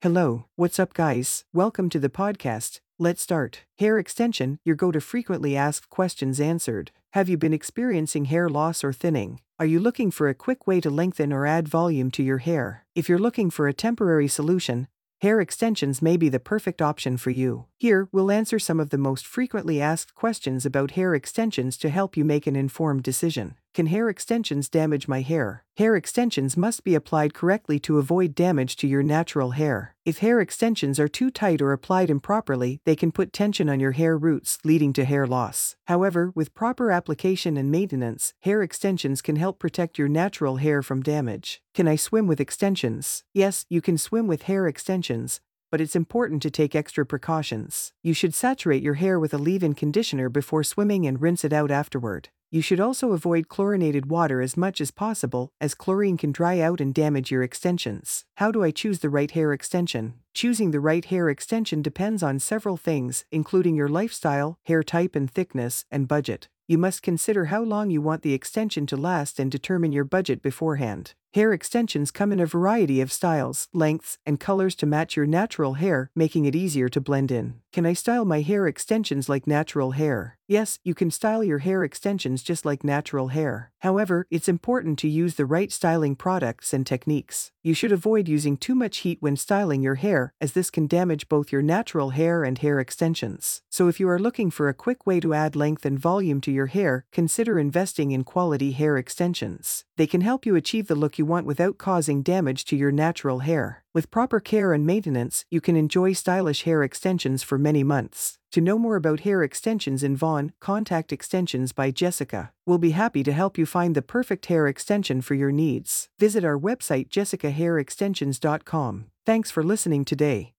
Hello, what's up, guys? Welcome to the podcast. Let's start. Hair extension, your go to frequently asked questions answered. Have you been experiencing hair loss or thinning? Are you looking for a quick way to lengthen or add volume to your hair? If you're looking for a temporary solution, hair extensions may be the perfect option for you. Here, we'll answer some of the most frequently asked questions about hair extensions to help you make an informed decision. Can hair extensions damage my hair? Hair extensions must be applied correctly to avoid damage to your natural hair. If hair extensions are too tight or applied improperly, they can put tension on your hair roots, leading to hair loss. However, with proper application and maintenance, hair extensions can help protect your natural hair from damage. Can I swim with extensions? Yes, you can swim with hair extensions, but it's important to take extra precautions. You should saturate your hair with a leave-in conditioner before swimming and rinse it out afterward. You should also avoid chlorinated water as much as possible, as chlorine can dry out and damage your extensions. How do I choose the right hair extension? Choosing the right hair extension depends on several things, including your lifestyle, hair type and thickness, and budget. You must consider how long you want the extension to last and determine your budget beforehand. Hair extensions come in a variety of styles, lengths, and colors to match your natural hair, making it easier to blend in. Can I style my hair extensions like natural hair? Yes, you can style your hair extensions just like natural hair. However, it's important to use the right styling products and techniques. You should avoid using too much heat when styling your hair, as this can damage both your natural hair and hair extensions. So if you are looking for a quick way to add length and volume to your hair, consider investing in quality hair extensions. They can help you achieve the look you want without causing damage to your natural hair. With proper care and maintenance, you can enjoy stylish hair extensions for many months. To know more about hair extensions in Vaughan, contact Extensions by Jessica. We'll be happy to help you find the perfect hair extension for your needs. Visit our website jessicahairextensions.com. Thanks for listening today.